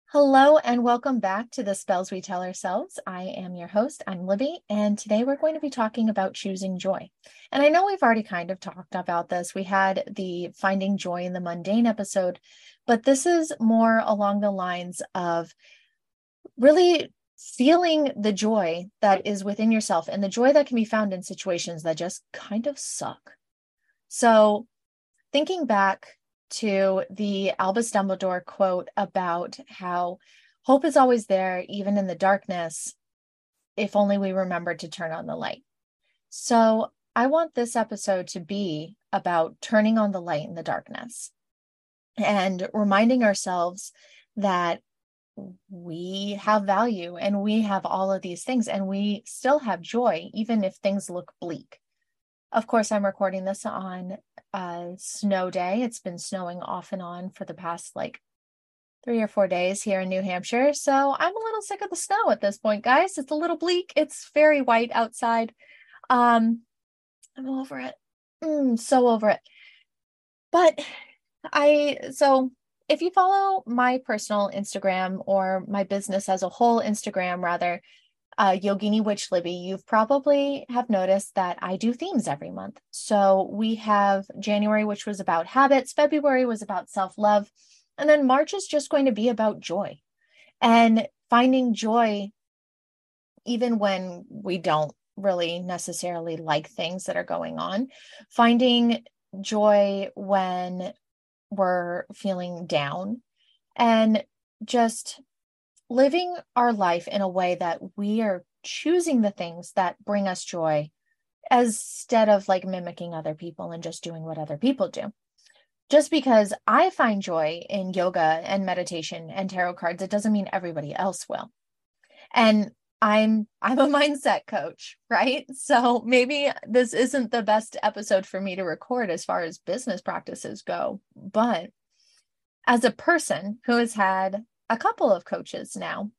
Hello and welcome back to the Spells We Tell Ourselves. I am your host, I'm Libby, and today we're going to be talking about choosing joy. And I know we've already kind of talked about this. We had the Finding Joy in the Mundane episode, but this is more along the lines of really feeling the joy that is within yourself and the joy that can be found in situations that just kind of suck. So thinking back to the Albus Dumbledore quote about how hope is always there, even in the darkness, if only we remember to turn on the light. So I want this episode to be about turning on the light in the darkness and reminding ourselves that we have value and we have all of these things and we still have joy, even if things look bleak. Of course, I'm recording this on a snow day. It's been snowing off and on for the past 3 or 4 days here in New Hampshire. So I'm a little sick of the snow at this point, guys. It's a little bleak. It's very white outside. I'm over it. So over it. But so if you follow my personal Instagram or my business as a whole Instagram, rather, Yogini Witch Libby, you've probably have noticed that I do themes every month. So we have January, which was about habits. February was about self-love. And then March is just going to be about joy and finding joy, even when we don't really necessarily like things that are going on, finding joy when we're feeling down and just living our life in a way that we are choosing the things that bring us joy instead of mimicking other people and just doing what other people do. Just because I find joy in yoga and meditation and tarot cards, it doesn't mean everybody else will. And I'm a mindset coach, right? So maybe this isn't the best episode for me to record as far as business practices go, but as a person who has had a couple of coaches now,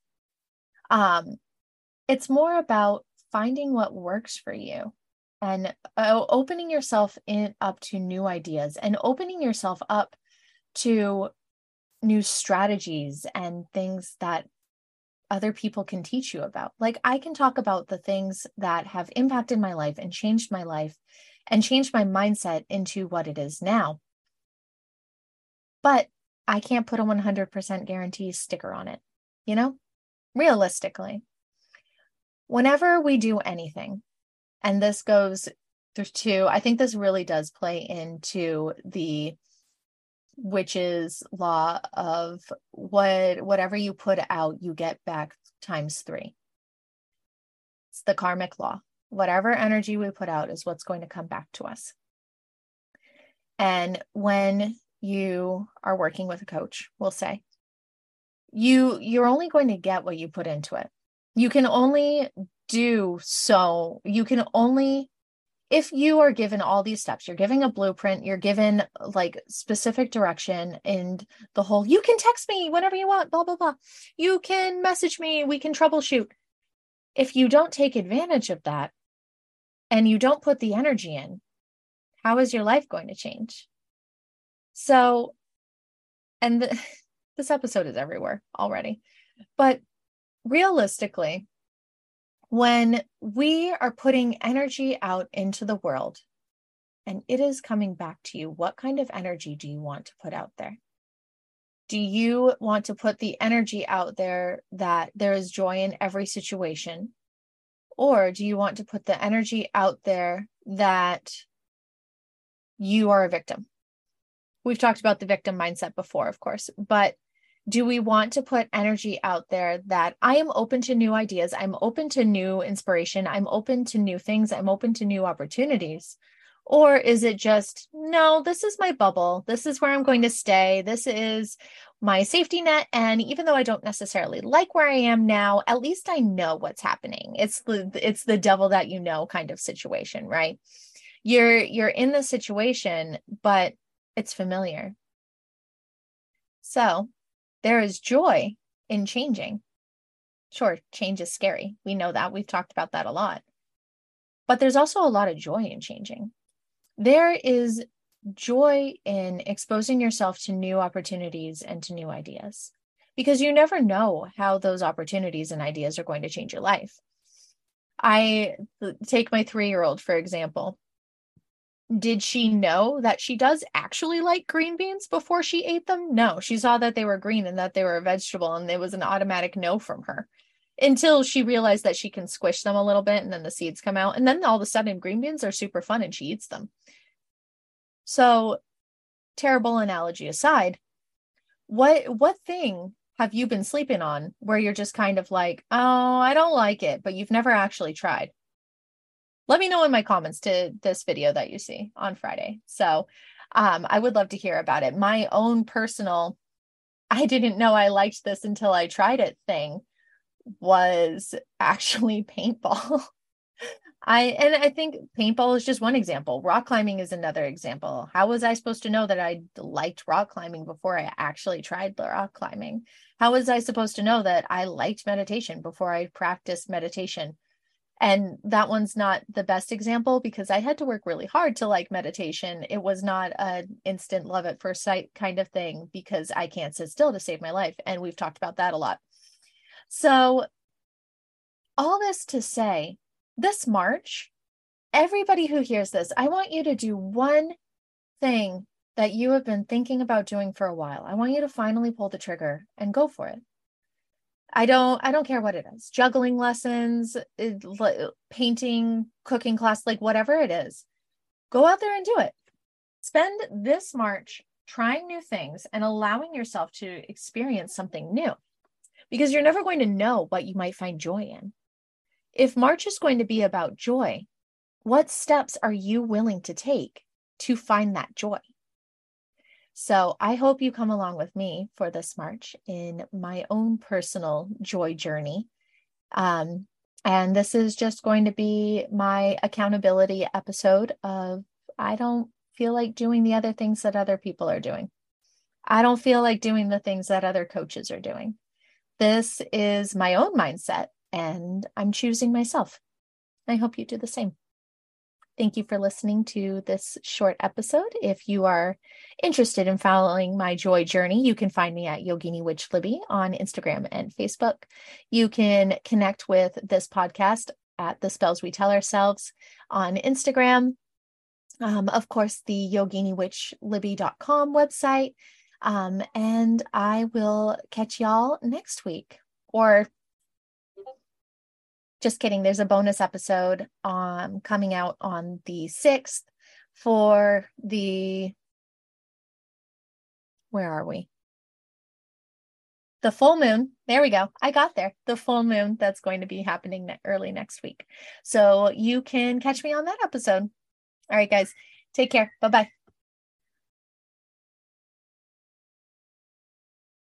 it's more about finding what works for you and opening yourself up to new ideas and opening yourself up to new strategies and things that other people can teach you about. Like, I can talk about the things that have impacted my life and changed my life and changed my mindset into what it is now. But I can't put a 100% guarantee sticker on it, realistically. Whenever we do anything, and this goes through, I think this really does play into the witch's law of whatever you put out, you get back times 3. It's the karmic law. Whatever energy we put out is what's going to come back to us. And when you are working with a coach, we'll say, you're only going to get what you put into it. You can only if you are given all these steps, you're giving a blueprint, you're given specific direction and the whole, you can text me whenever you want, blah, blah, blah. You can message me, we can troubleshoot. If you don't take advantage of that and you don't put the energy in, how is your life going to change? So, and this episode is everywhere already, but realistically, when we are putting energy out into the world and it is coming back to you, what kind of energy do you want to put out there? Do you want to put the energy out there that there is joy in every situation? Or do you want to put the energy out there that you are a victim? We've talked about the victim mindset before, of course, but do we want to put energy out there that I am open to new ideas, I'm open to new inspiration, I'm open to new things, I'm open to new opportunities? Or is it just, no, this is my bubble, this is where I'm going to stay, this is my safety net, and even though I don't necessarily like where I am now, at least I know what's happening. It's the devil that you know kind of situation, right? You're in the situation, but it's familiar. So there is joy in changing. Sure, change is scary. We know that. We've talked about that a lot. But there's also a lot of joy in changing. There is joy in exposing yourself to new opportunities and to new ideas. because you never know how those opportunities and ideas are going to change your life. I take my 3-year-old, for example. Did she know that she does actually like green beans before she ate them? No, she saw that they were green and that they were a vegetable, and it was an automatic no from her until she realized that she can squish them a little bit and then the seeds come out. And then all of a sudden, green beans are super fun and she eats them. So, terrible analogy aside, what thing have you been sleeping on where you're just kind of like, oh, I don't like it, but you've never actually tried? Let me know in my comments to this video that you see on Friday. So I would love to hear about it. My own personal, I didn't know I liked this until I tried it thing was actually paintball. I think paintball is just one example. Rock climbing is another example. How was I supposed to know that I liked rock climbing before I actually tried the rock climbing? How was I supposed to know that I liked meditation before I practiced meditation? And that one's not the best example because I had to work really hard to like meditation. It was not an instant love at first sight kind of thing because I can't sit still to save my life. And we've talked about that a lot. So all this to say, this March, everybody who hears this, I want you to do one thing that you have been thinking about doing for a while. I want you to finally pull the trigger and go for it. I don't care what it is. Juggling lessons, painting, cooking class, like whatever it is. Go out there and do it. Spend this March trying new things and allowing yourself to experience something new, because you're never going to know what you might find joy in. If March is going to be about joy, what steps are you willing to take to find that joy? So I hope you come along with me for this March in my own personal joy journey. And this is just going to be my accountability episode of, I don't feel like doing the other things that other people are doing. I don't feel like doing the things that other coaches are doing. This is my own mindset and I'm choosing myself. I hope you do the same. Thank you for listening to this short episode. If you are interested in following my joy journey, you can find me at Yogini Witch Libby on Instagram and Facebook. You can connect with this podcast at The Spells We Tell Ourselves on Instagram. Of course, the yoginiwitchlibby.com website. And I will catch y'all next week. Or just kidding. There's a bonus episode coming out on the 6th for the, where are we? The full moon. There we go. I got there. The full moon that's going to be happening early next week. So you can catch me on that episode. All right, guys. Take care. Bye-bye.